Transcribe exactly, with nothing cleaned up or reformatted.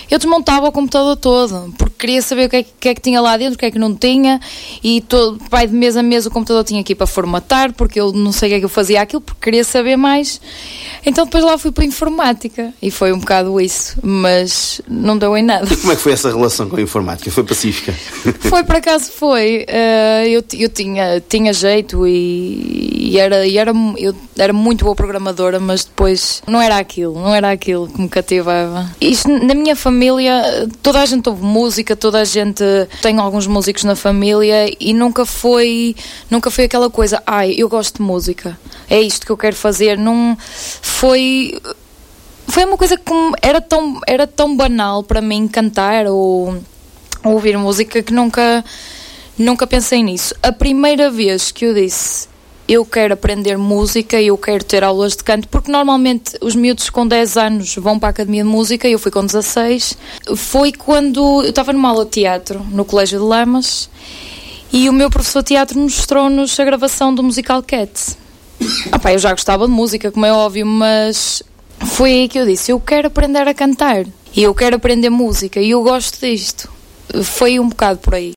eu desmontava o computador todo, porque queria saber o que é que, que, é que tinha lá dentro, o que é que não tinha, e todo, pai, de mês a mês o computador tinha aqui para formatar, porque eu não sei o que é que eu fazia aquilo, porque queria saber mais. Então depois lá fui para a informática, e foi um bocado isso, mas não deu em nada. E como é que foi essa relação com a informática? Foi pacífica? Foi, por acaso foi. Uh, eu eu tinha, tinha jeito e, e, era, e era, eu era muito boa programadora, mas depois não era aquilo, não era aquilo que me cativava. Isto, na minha família, toda a gente ouve música, toda a gente tem alguns músicos na família e nunca foi, nunca foi aquela coisa, ai, eu gosto de música, é isto que eu quero fazer. Não foi... Foi uma coisa que era tão, era tão banal para mim cantar ou, ou ouvir música que nunca, nunca pensei nisso. A primeira vez que eu disse eu quero aprender música e eu quero ter aulas de canto, porque normalmente os miúdos com dez anos vão para a Academia de Música e eu fui com dezasseis, foi quando eu estava numa aula de teatro no Colégio de Lamas e o meu professor de teatro mostrou-nos a gravação do musical Cats. Ah pá, eu já gostava de música, como é óbvio, mas... Foi aí que eu disse, eu quero aprender a cantar e eu quero aprender música e eu gosto disto. Foi um bocado por aí.